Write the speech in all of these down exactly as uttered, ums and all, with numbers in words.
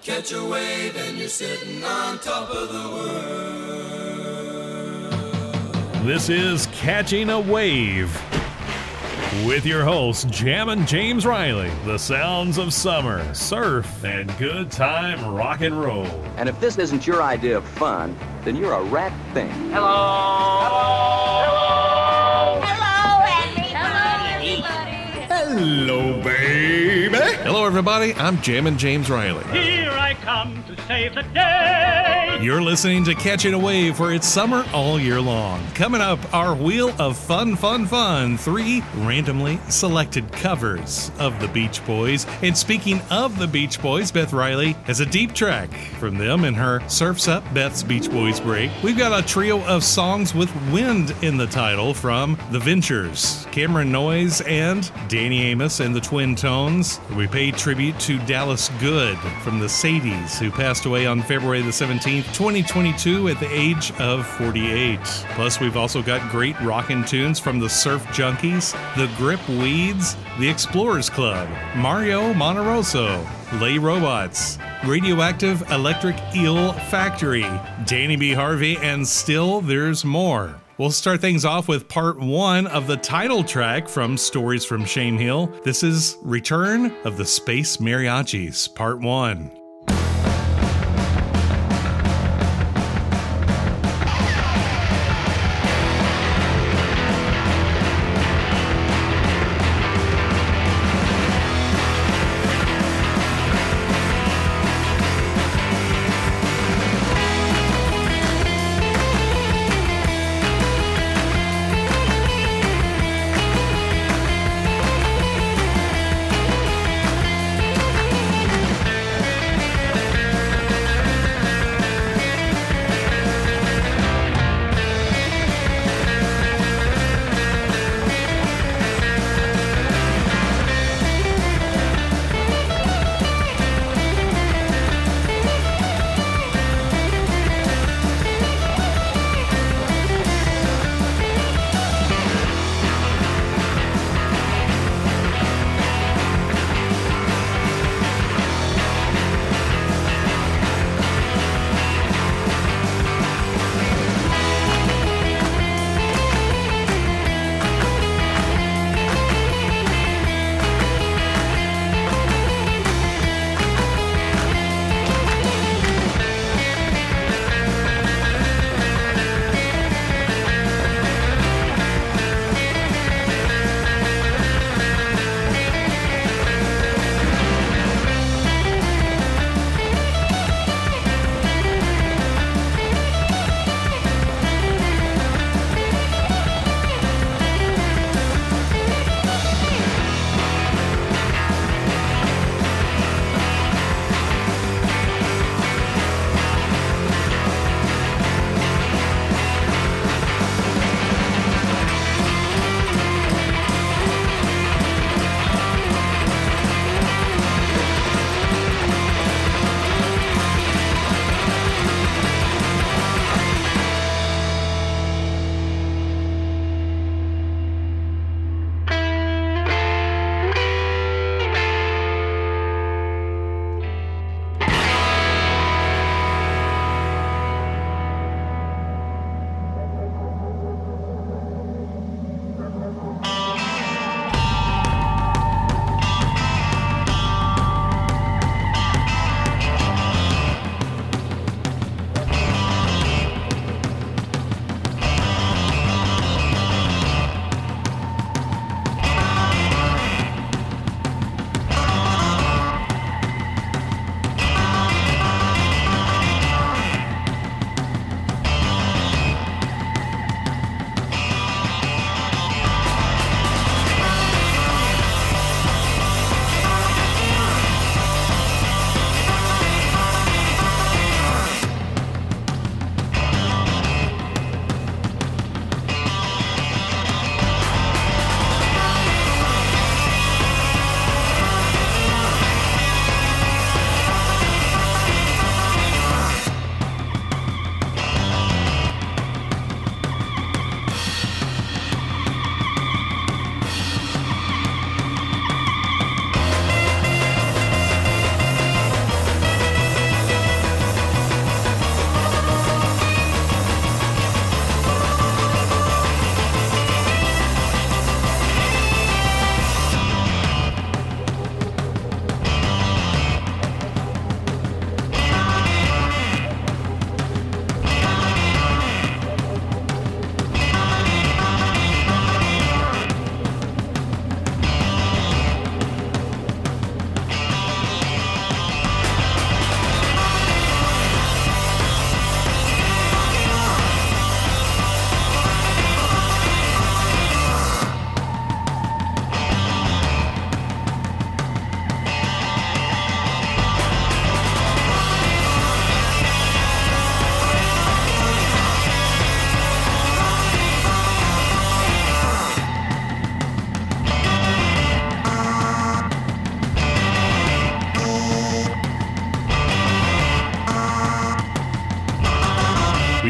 Catch a wave and you're sitting on top of the world. This is Catching a Wave with your host, Jammin' James Riley. The sounds of summer, surf, and good time rock and roll. And if this isn't your idea of fun, then you're a rat thing. Hello. Hello. Hello, everybody. Hello, baby. Hello, everybody. I'm Jammin' James Riley. Here I come to save the day. You're listening to Catching a Wave, where it's summer all year long. Coming up, our Wheel of Fun, Fun, Fun. Three randomly selected covers of the Beach Boys. And speaking of the Beach Boys, Beth Riley has a deep track from them in her Surf's Up Beth's Beach Boys break. We've got a trio of songs with wind in the title from The Ventures, Cameron Noyes, and Danny Amos and the Twin Tones. We pay tribute to Dallas Good from the Sadies, who passed away on February the seventeenth, twenty twenty-two at the age of forty-eight. Plus, we've also got great rockin' tunes from the Surf Junkies, the Grip Weeds, the Explorers Club, Mario Monterosso, Lay Robots, Radioactive Electric Eel Factory, Danny B. Harvey, and still there's more. We'll start things off with part one of the title track from Stories from Shame Hill. This is Return of the Space Mariachis, part one.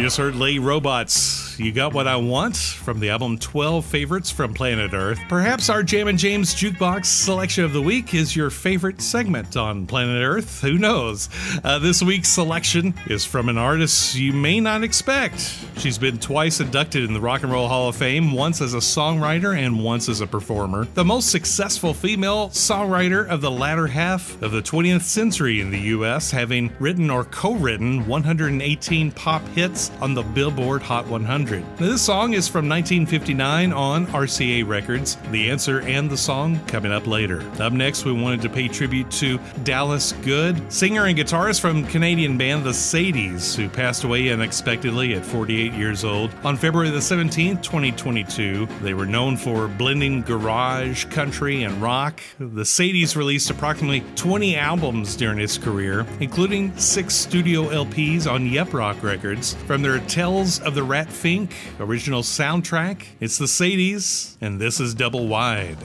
just heard Lay Robots. You Got What I Want from the album twelve Favorites from Planet Earth. Perhaps our Jammin' James Jukebox Selection of the Week is your favorite segment on Planet Earth. Who knows? Uh, this week's selection is from an artist you may not expect. She's been twice inducted in the Rock and Roll Hall of Fame, once as a songwriter and once as a performer. The most successful female songwriter of the latter half of the twentieth century in the U S, having written or co-written one hundred eighteen pop hits on the Billboard Hot one hundred. Now, this song is from nineteen fifty-nine on R C A Records. The answer and the song coming up later. Up next, we wanted to pay tribute to Dallas Good, singer and guitarist from Canadian band The Sadies, who passed away unexpectedly at forty-eight years old on February the seventeenth, twenty twenty-two. They were known for blending garage, country, and rock. The Sadies released approximately twenty albums during his career, including six studio L Ps on Yep Rock Records. From their Tales of the Rat Fink original soundtrack, it's the Sadies, and this is Double Wide.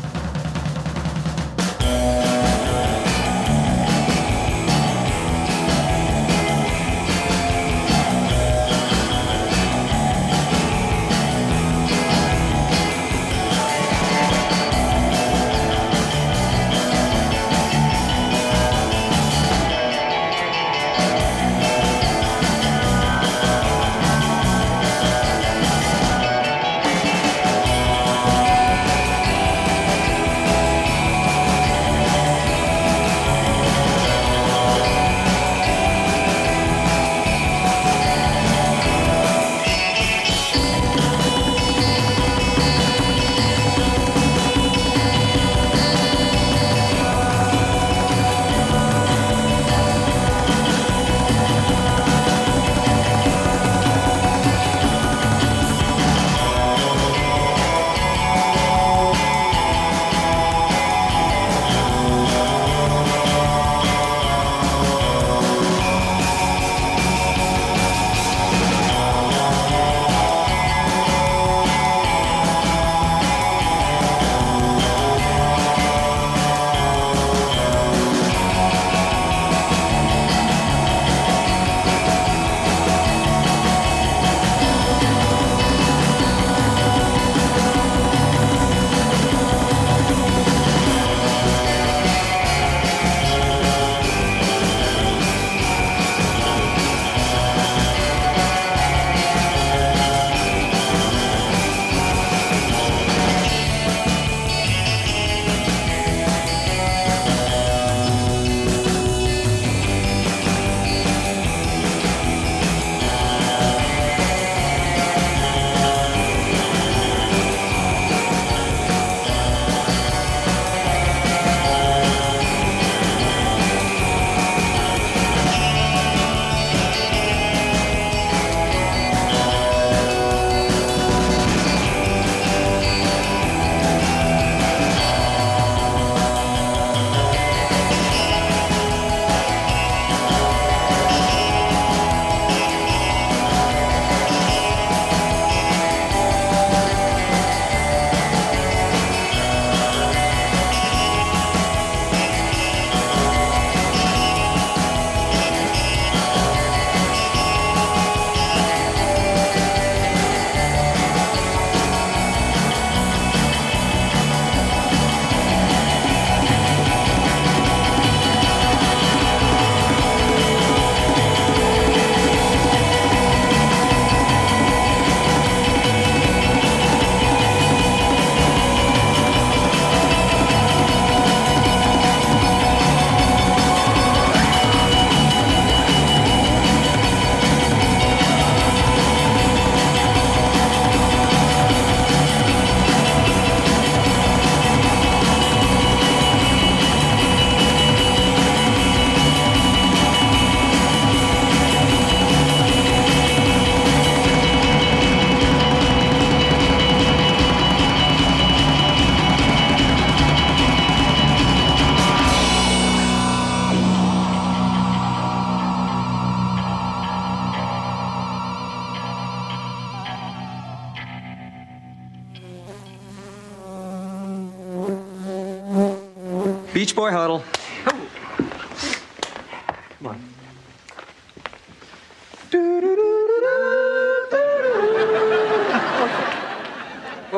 Beach Boy Huddle. Come on. Do, do, do, do, do.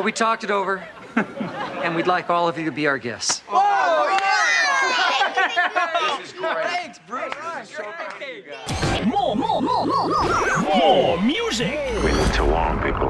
Well, we talked it over, and we'd like all of you to be our guests. Oh, yeah! This is great. Thanks, Bruce. This is so proud of you guys. More, more, more, more, more, more music. We need to warn people.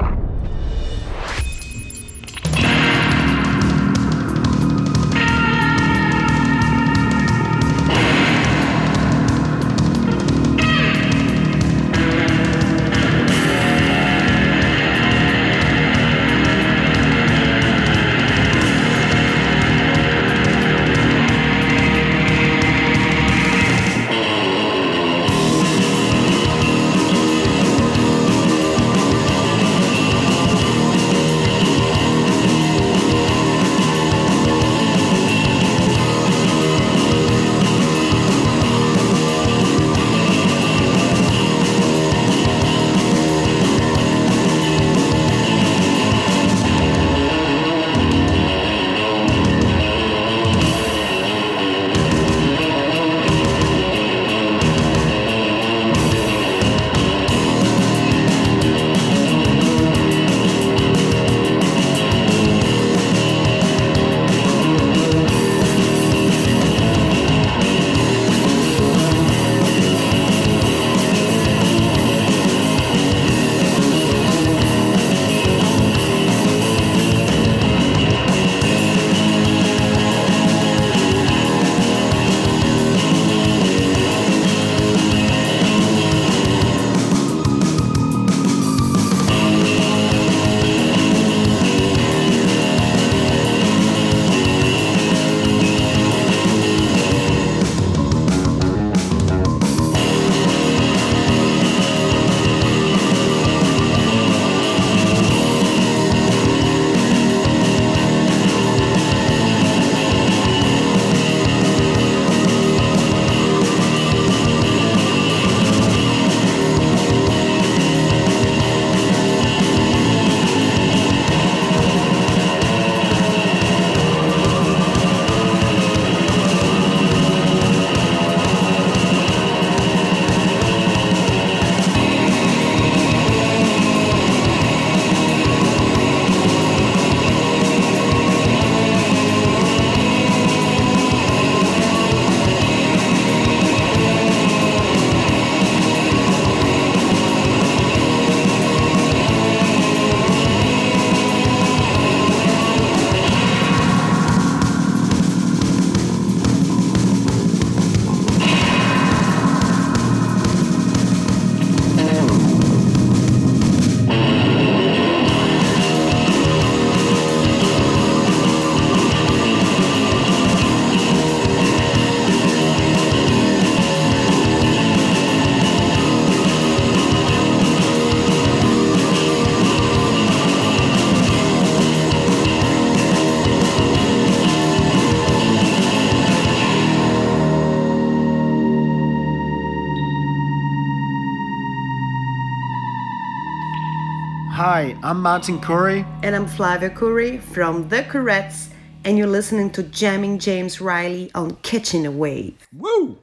Hi, I'm Martin Curry. And I'm Flavia Curry from The Courettes, and you're listening to Jamming James Riley on Catching a Wave. Woo!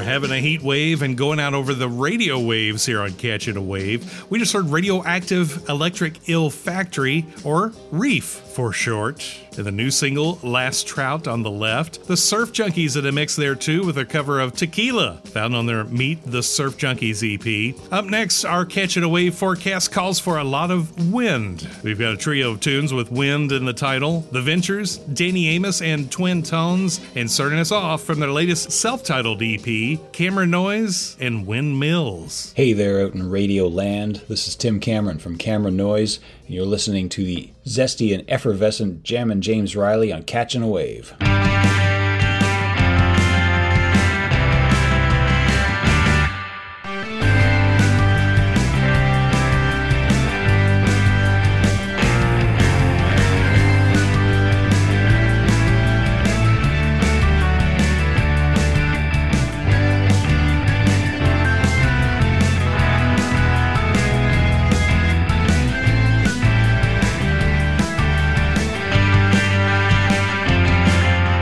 having a heat wave and going out over the radio waves here on Catching a Wave. We just heard Radioactive Electric Eel Factory, or REEF for short. And the new single, Last Trout, on the left. The Surf Junkies in a mix there too with a cover of Tequila, found on their Meet the Surf Junkies E P. Up next, our Catching a Wave forecast calls for a lot of wind. We've got a trio of tunes with wind in the title. The Ventures, Danny Amos, and Twin Tones. And starting us off from their latest self-titled E P, Camera Noise and Windmills. Hey there out in Radio Land. This is Tim Cameron from Camera Noise, and you're listening to the zesty and effervescent Jammin' James Riley on Catching a Wave. Thank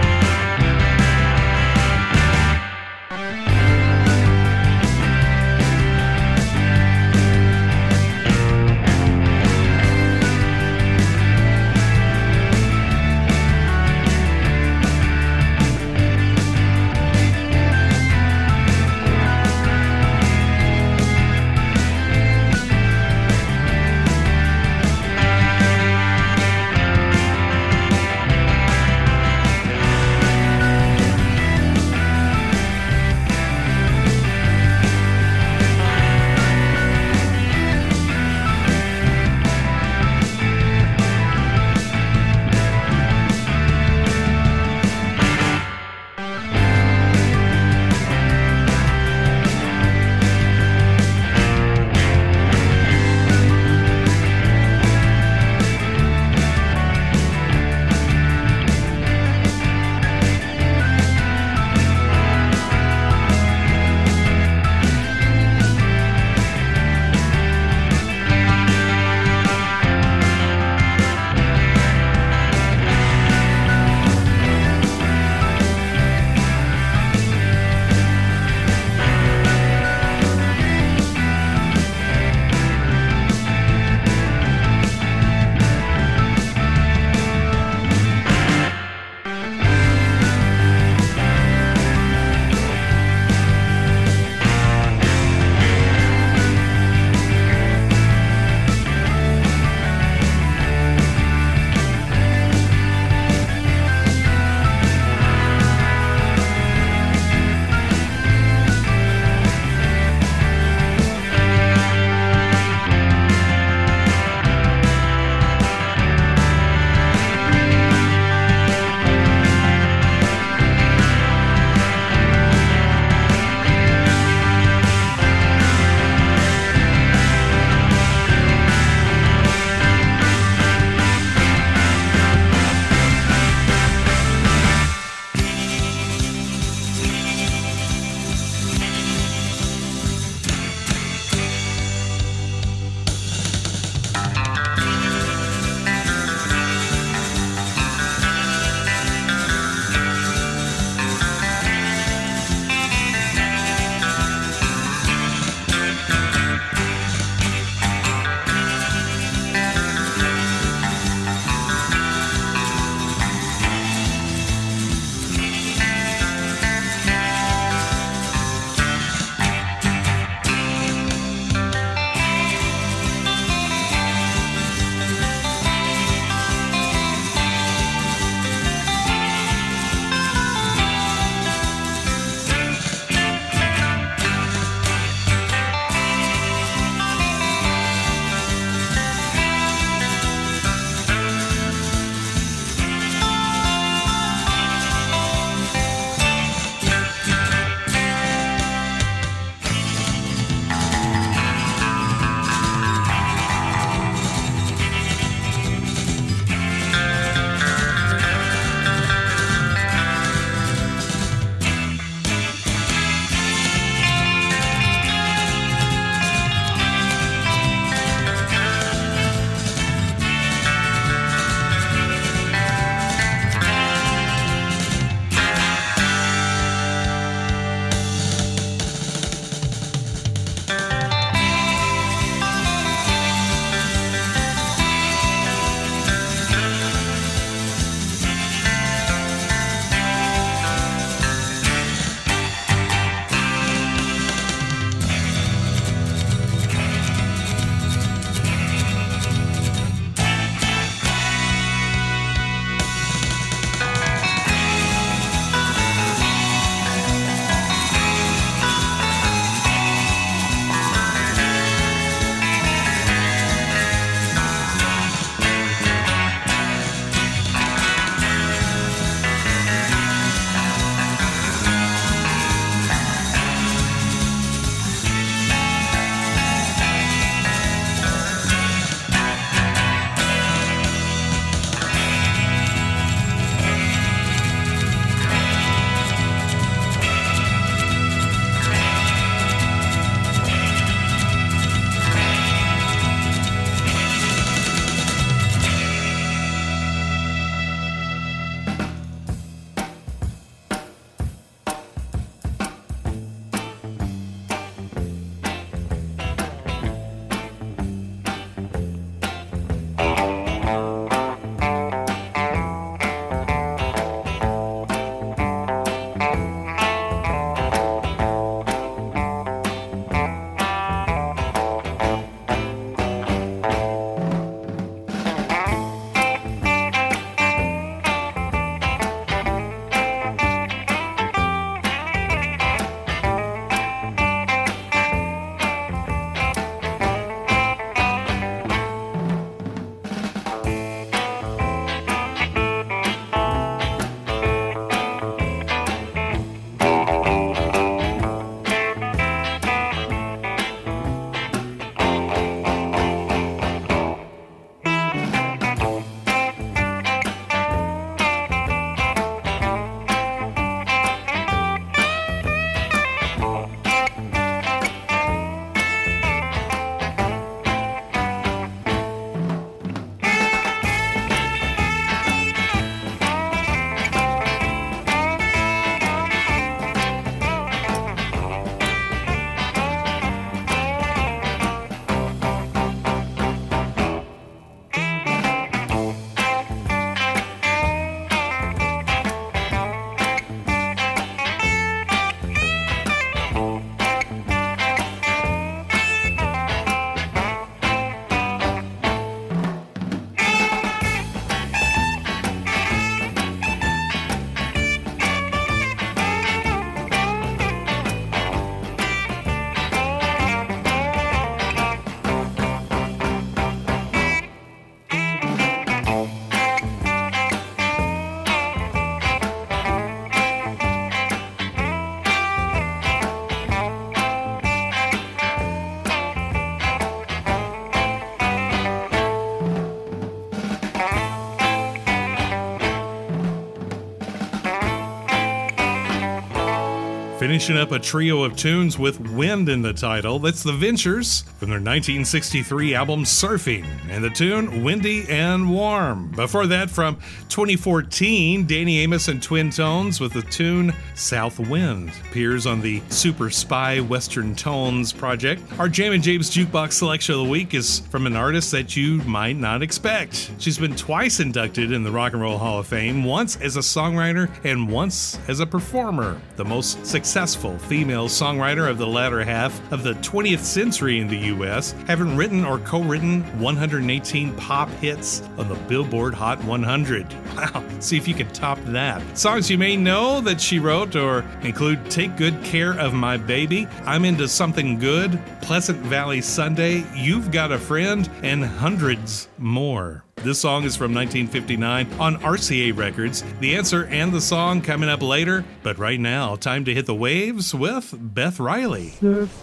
Finishing up a trio of tunes with wind in the title, that's The Ventures from their nineteen sixty-three album Surfing, and the tune Windy and Warm. Before that, from twenty fourteen, Danny Amos and Twin Tones with the tune South Wind. Appears on the Super Spy Western Tones project. Our Jammin' James Jukebox selection of the week is from an artist that you might not expect. She's been twice inducted in the Rock and Roll Hall of Fame, once as a songwriter and once as a performer. The most successful female songwriter of the latter half of the twentieth century in the U S, having written or co-written one hundred eighteen pop hits on the Billboard Hot one hundred. Wow, see if you can top that. Songs you may know that she wrote or include Take Good Care of My Baby, I'm Into Something Good, Pleasant Valley Sunday, You've Got a Friend, and hundreds more. This song is from nineteen fifty-nine on R C A Records. The answer and the song coming up later, but right now, time to hit the waves with Beth Riley.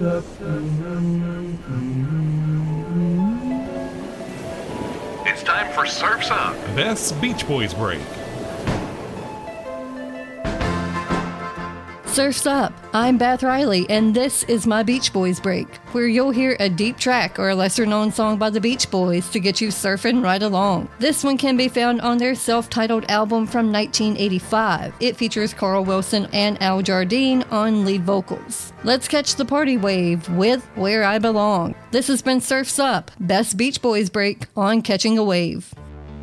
It's time for Surf's Up, Beth's Beach Boys break. Surf's Up. I'm Beth Riley, and this is my Beach Boys break, where you'll hear a deep track or a lesser-known song by the Beach Boys to get you surfing right along. This one can be found on their self-titled album from nineteen eighty-five. It features Carl Wilson and Al Jardine on lead vocals. Let's catch the party wave with Where I Belong. This has been Surf's Up, Best Beach Boys break on Catching a Wave.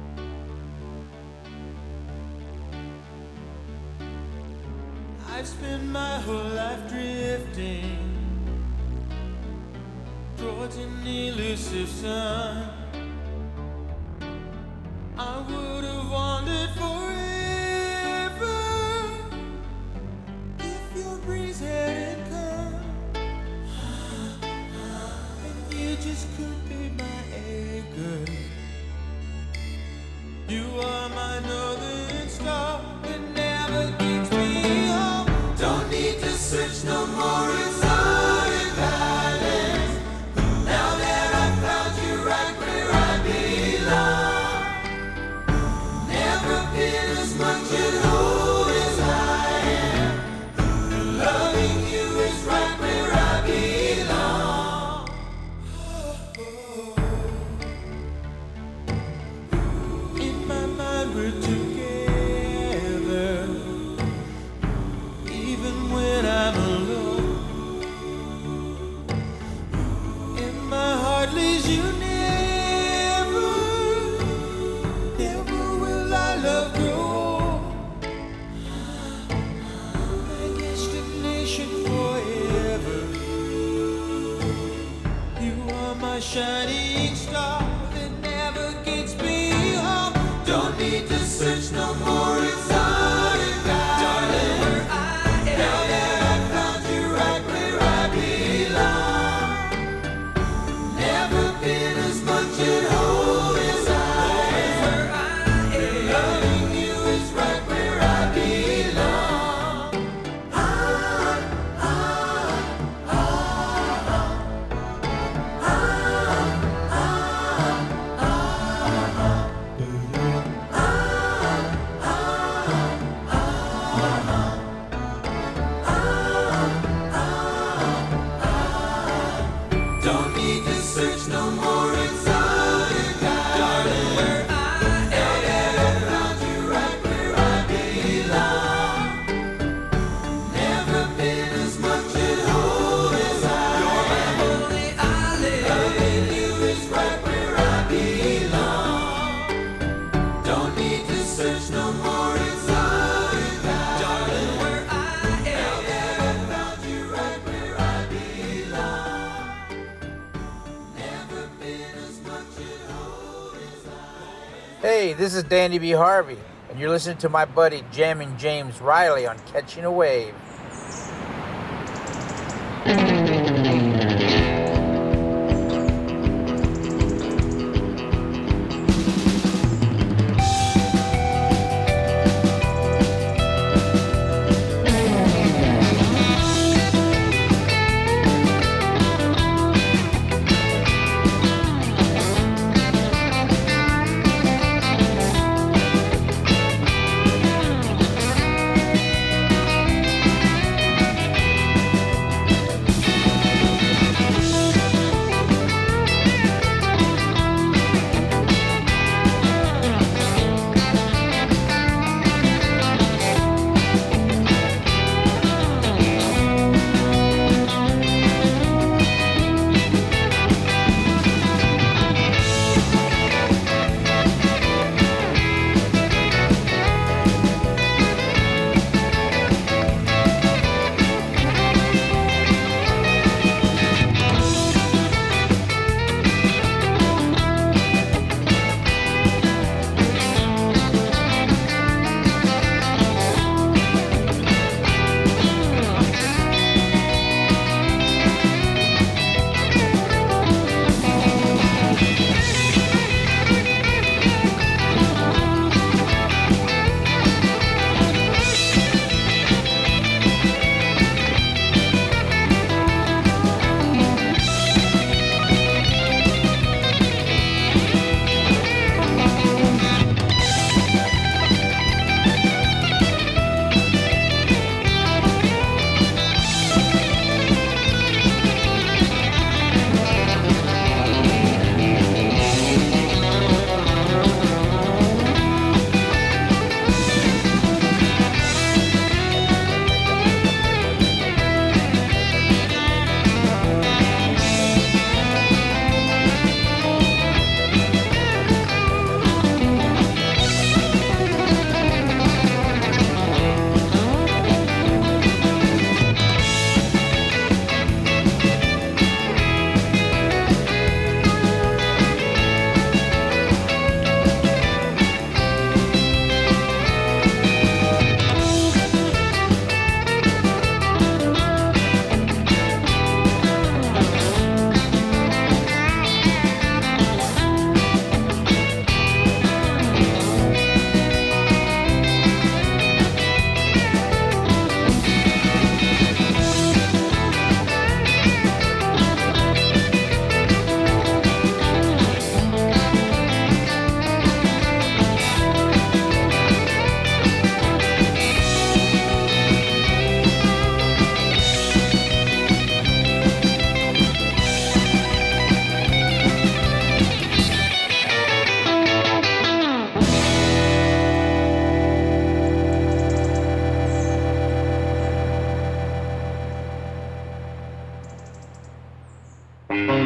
I've spent my whole life drifting towards an elusive sun. I would have wandered forever if your breeze hadn't come, and you just couldn't be my anchor. You are my northern star that never keeps me home. Don't need to search no more inside and valleys. Now that I found you right where I belong. Never been as much at home as I am. Loving you is right where I belong. In my mind we're together, even when I'm alone. And my heart leaves you never, never will I love grow. My destination forever. You are my shining star that never gets me home. Don't need to search no more inside and darling, where I am. Now that I found you right where I belong. Never been as much at home as I am. Where I am. Loving you is right where I belong. Ah, ah, ah, ah, ah, ah, Don't need to search no more inside and darling, where I am. I found you right where I belong. Never been as much at home as I am. You're my only island. Loving you is right where I belong. Don't need to search no more inside and darling, where I am. I found you right where I belong. Hey, this is Danny B. Harvey, and you're listening to my buddy Jammin' James Riley on Catching a Wave. Thank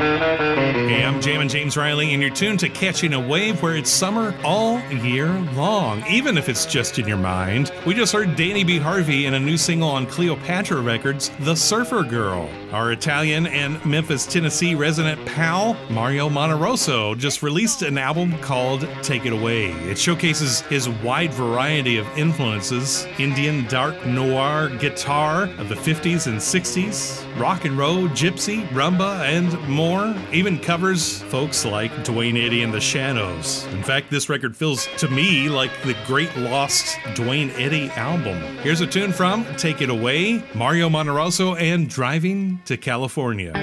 Hey, I'm Jammin' James Riley, and you're tuned to Catching a Wave, where it's summer all year long, even if it's just in your mind. We just heard Danny B. Harvey in a new single on Cleopatra Records, The Surfer Girl. Our Italian and Memphis, Tennessee resident pal, Mario Monterosso, just released an album called Take It Away. It showcases his wide variety of influences: Indian dark noir guitar of the fifties and sixties, rock and roll, gypsy, rumba, and more. Even covers folks like Dwayne Eddy and the Shadows. In fact, this record feels to me like the great lost Dwayne Eddy album. Here's a tune from Take It Away, Mario Monterosso and Driving to California.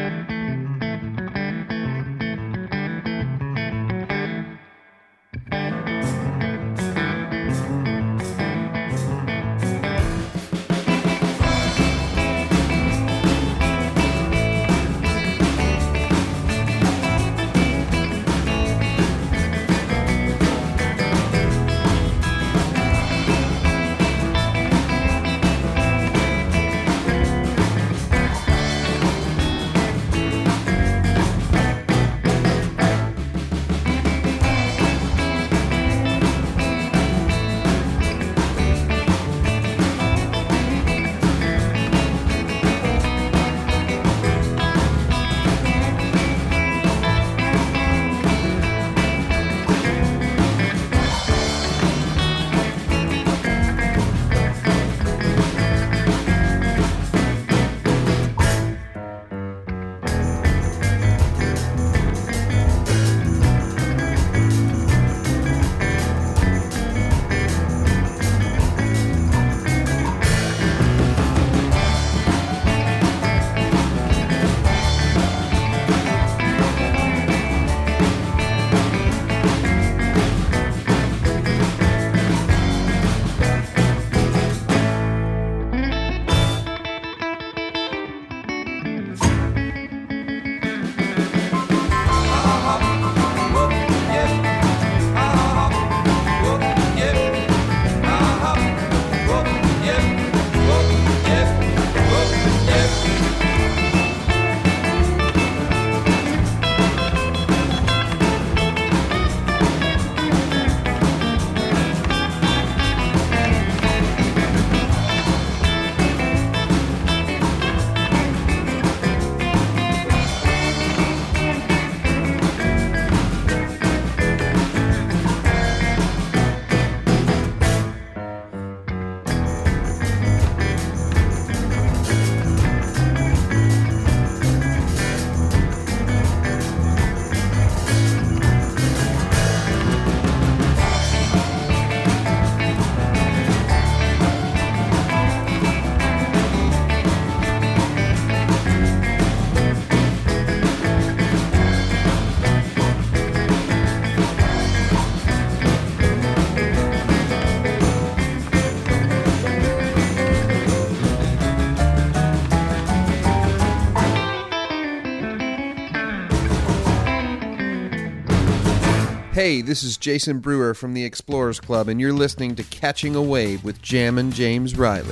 Hey, this is Jason Brewer from the Explorers Club, and you're listening to Catching a Wave with Jammin' James Riley.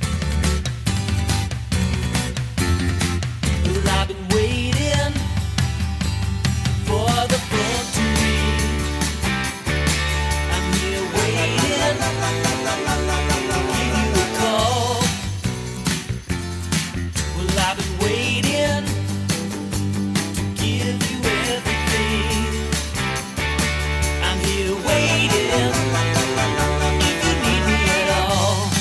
Well, I've been waiting for the phone to ring. I'm here waiting to give you a call. Well, I've been waiting to give you everything. I'm here waiting if you need me at all.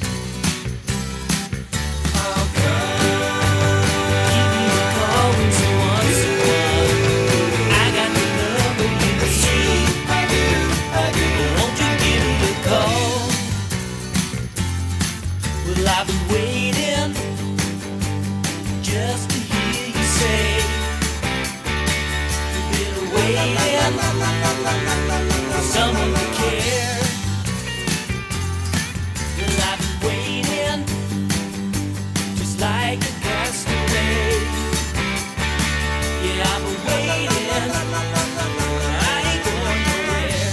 I'll come. Give me a call when someone's around. I got the number you need. Won't you give me a call? Well, I've been waiting just to hear you say you've been waiting for someone to care. Well, I've been waiting just like a castaway. Yeah, I've been waiting. I ain't going nowhere.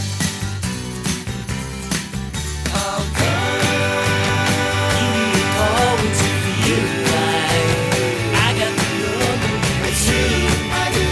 I'll come. Give me a call when you feel like I got the number you need.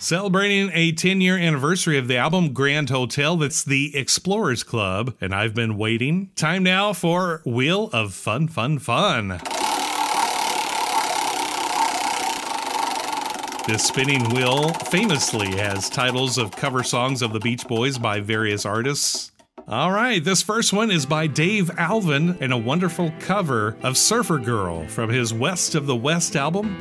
Celebrating a ten-year anniversary of the album Grand Hotel, that's the Explorers Club, and I've been waiting. Time now for Wheel of Fun, Fun, Fun. This spinning wheel famously has titles of cover songs of the Beach Boys by various artists. All right, this first one is by Dave Alvin and a wonderful cover of Surfer Girl from his West of the West album.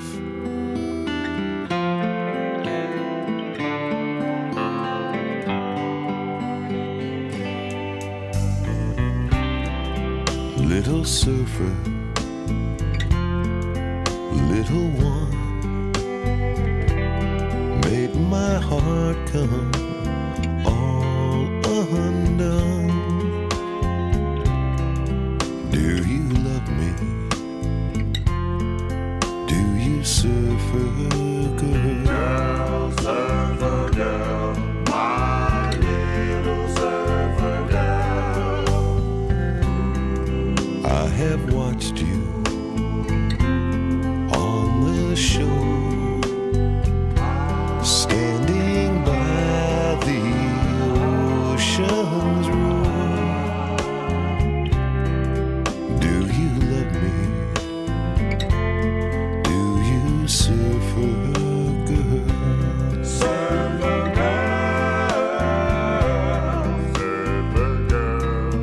Little surfer, little one, made my heart come all undone. Do you love me? Do you surfer girl? Girl, surfer girl, my little surfer girl. I have watched you on the shore, standing by the ocean's roar. Do you love me? Do you surfer girl? Surfer girl, surfer girl.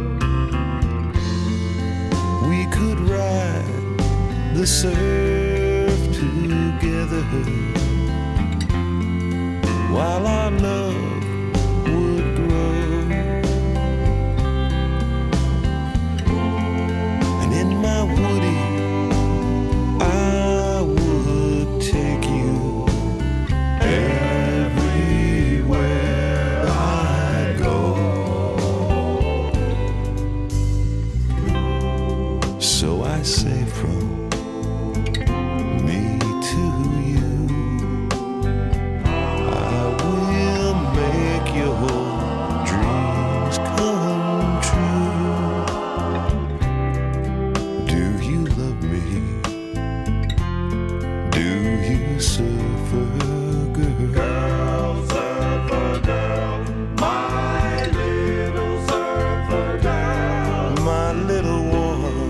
We could ride the surf together while our love would grow. And in my woody, I would take you everywhere I go. So I say from me to you, I will make your dreams come true. Do you love me? Do you surfer girl? Girl, surfer girl, my little surfer girl, my little one.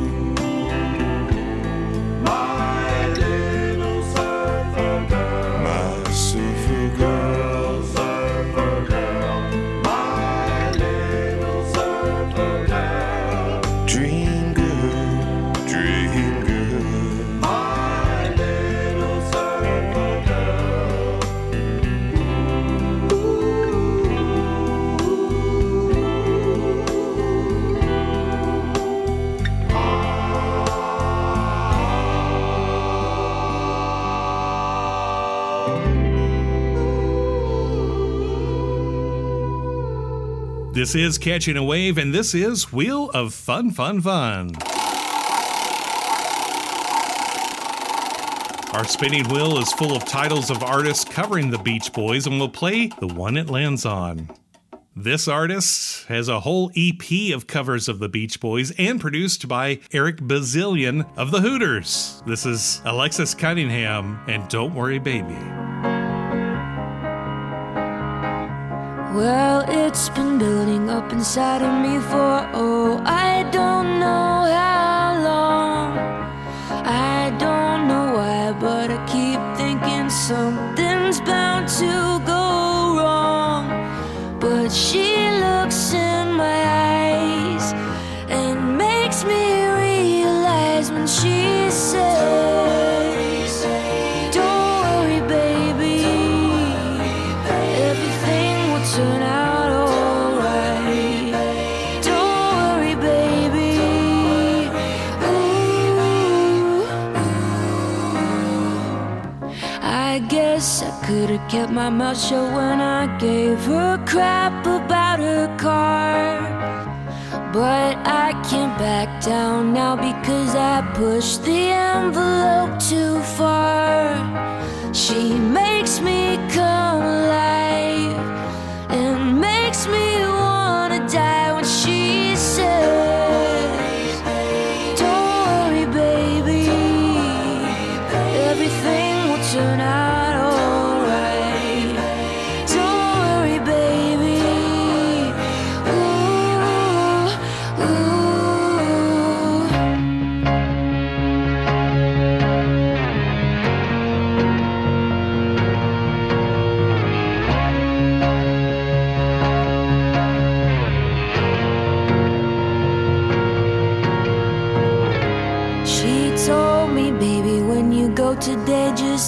My little surfer girl, my surfer girl, surfer girl, my little surfer girl, dream girl, dream girl, my little surfer girl. This is Catching a Wave, and this is Wheel of Fun, Fun, Fun. Our spinning wheel is full of titles of artists covering the Beach Boys, and we'll play the one it lands on. This artist has a whole E P of covers of the Beach Boys and produced by Eric Bazillion of the Hooters. This is Alexis Cunningham and Don't Worry Baby. Well, it's been building up inside of me for, oh, I don't know how long. I don't know why, but I keep thinking something's bound to go wrong. But she looks in my eyes and makes me realize when she says, don't worry, baby, everything will turn out alright. Don't worry, baby. Ooh. I guess I could have kept my mouth shut when I gave her crap about her car. But I can't back down now because I pushed the envelope too far. She makes me come alive and makes me wanna die when she says, don't worry, baby, everything will turn out alright.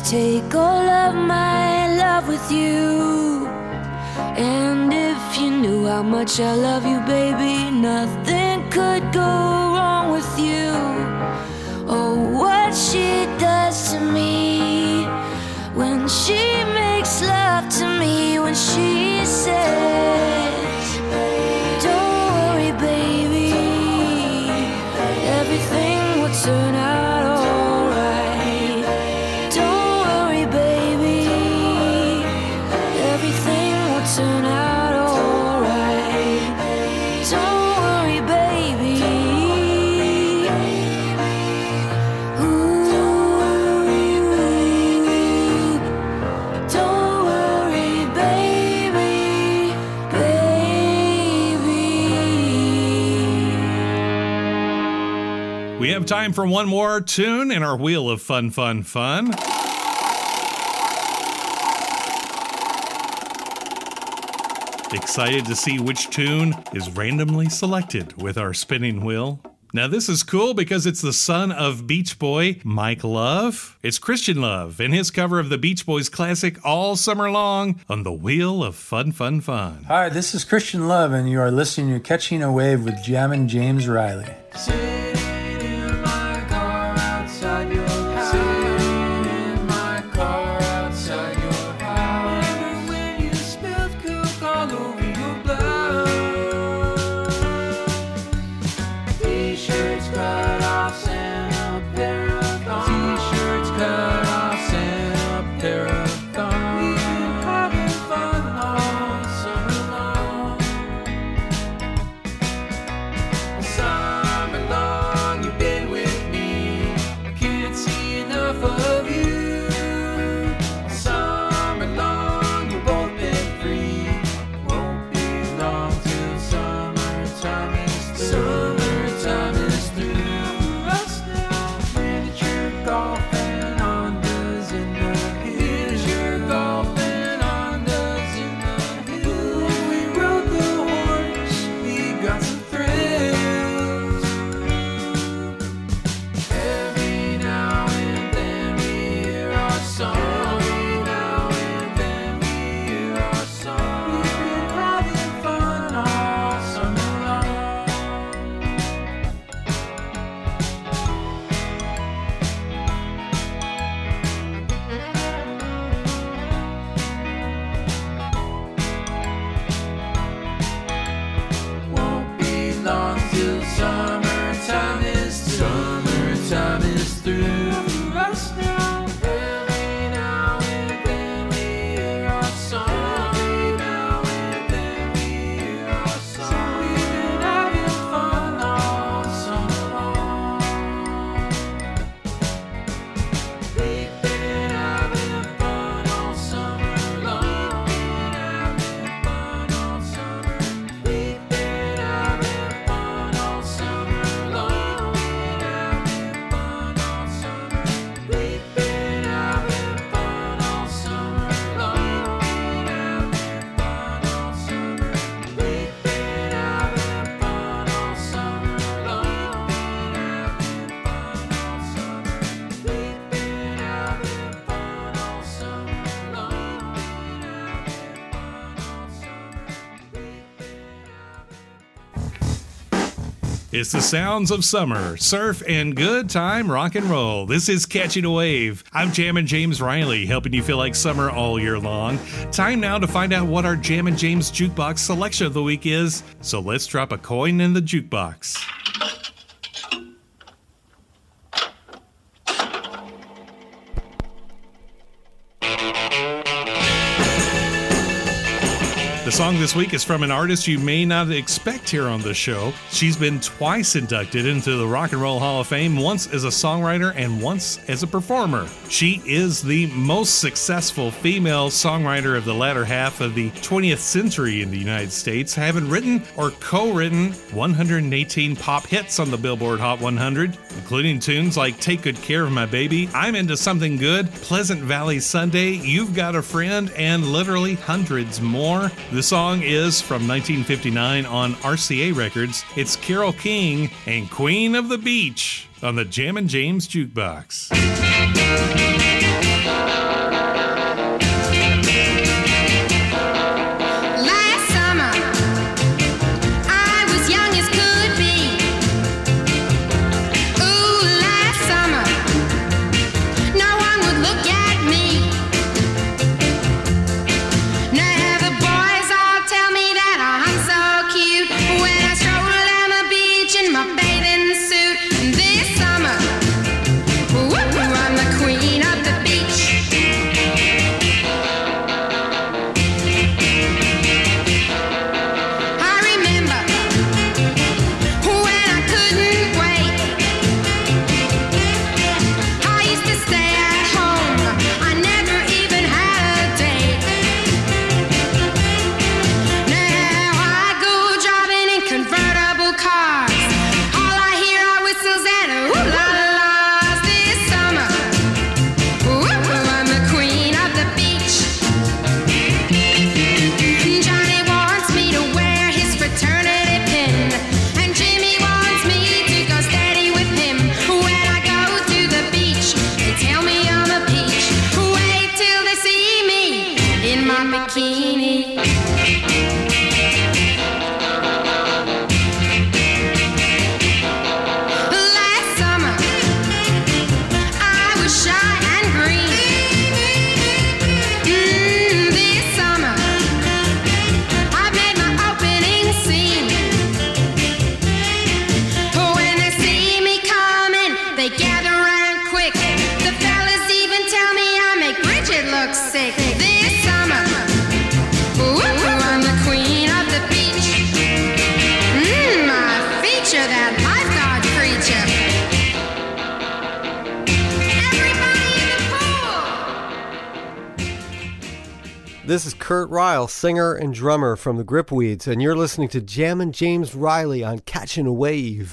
just take all of my love with you. And if you knew how much I love you, baby, nothing could go wrong with you. Oh, what she does to me when she makes love to me, when she says, don't worry, baby, everything will turn out alright. Don't worry, baby, everything will turn out alright. Don't worry, baby. Ooh, don't worry, baby, baby. We have time for one more tune in our Wheel of Fun, Fun, Fun. Excited to see which tune is randomly selected with our spinning wheel. Now this is cool because it's the son of Beach Boy Mike Love. It's Christian Love and his cover of the Beach Boys classic All Summer Long on the Wheel of Fun, Fun, Fun. Hi, this is Christian Love, and you are listening to Catching a Wave with Jammin' James Riley. It's the sounds of summer, surf, and good time rock and roll. This is Catching a Wave. I'm Jammin' James Riley, helping you feel like summer all year long. Time now to find out what our Jammin' James Jukebox selection of the week is. So let's drop a coin in the jukebox. The song this week is from an artist you may not expect here on the show. She's been twice inducted into the Rock and Roll Hall of Fame, once as a songwriter and once as a performer. She is the most successful female songwriter of the latter half of the twentieth century in the United States, having written or co-written one hundred eighteen pop hits on the Billboard Hot one hundred, including tunes like Take Good Care of My Baby, I'm Into Something Good, Pleasant Valley Sunday, You've Got a Friend, and literally hundreds more. The song is from nineteen fifty-nine on R C A Records. It's Carole King and Queen of the Beach on the Jammin' James Jukebox. my bikini. Last summer, I was shy and green. Mm, this summer, I made my opening scene. When they see me coming, they gather around quick. The fellas even tell me I make Bridget look sick. This summer, ooh, I'm the queen of the beach. Mmm, I feature that lifeguard creature. Everybody in the pool. This is Kurt Ryle, singer and drummer from the Gripweeds, and you're listening to Jammin' James Riley on Catchin' a Wave.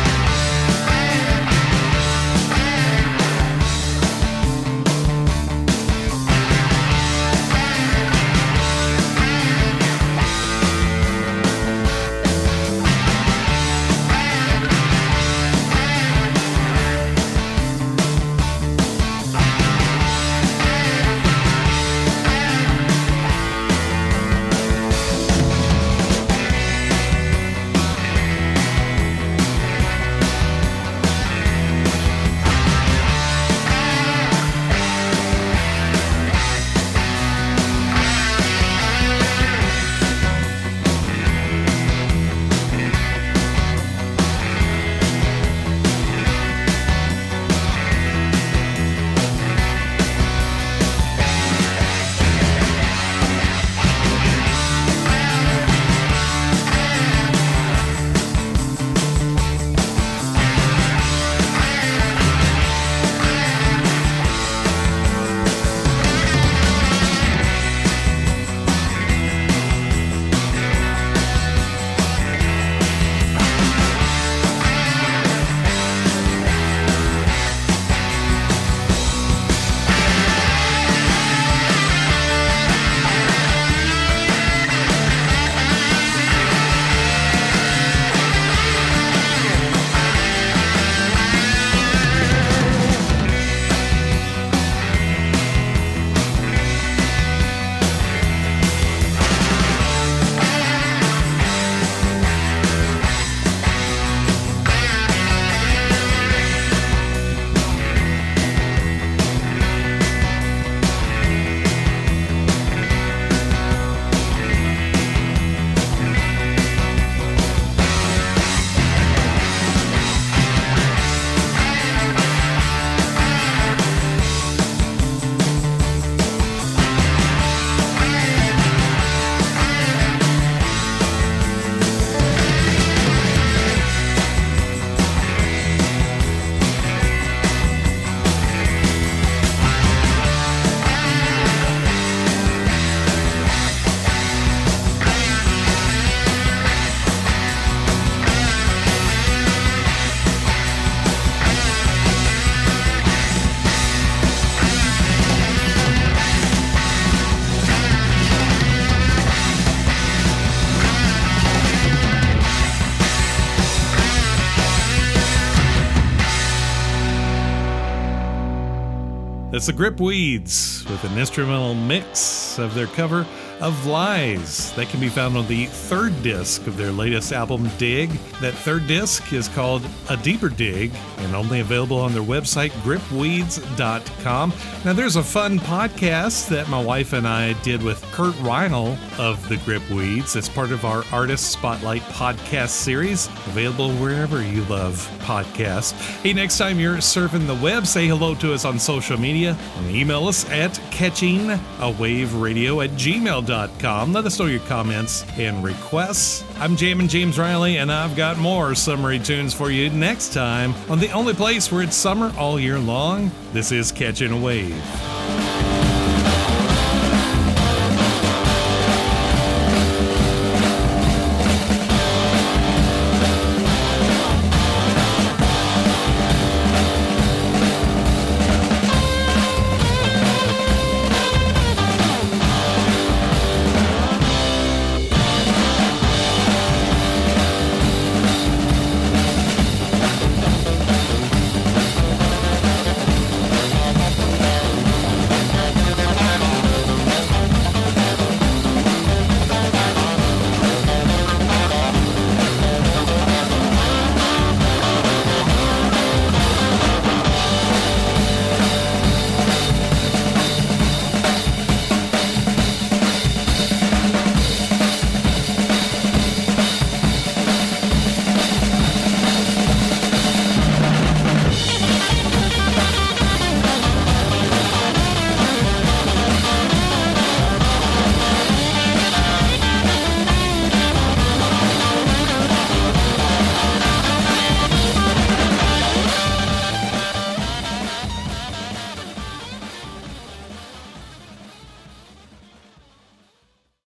It's the Gripweeds with an instrumental mix of their cover of Lies. That can be found on the third disc of their latest album, Dig. That third disc is called A Deeper Dig and only available on their website, gripweeds dot com. Now, there's a fun podcast that my wife and I did with Kurt Ryle of the Gripweeds. It's part of our Artist Spotlight podcast series, available wherever you love podcasts. Hey, next time you're surfing the web, say hello to us on social media and email us at catchingawaveradio at gmail dot com. Let us know your comments and requests. I'm Jammin' James Riley, and I've got more summery tunes for you next time on the only place where it's summer all year long. This is Catching a Wave.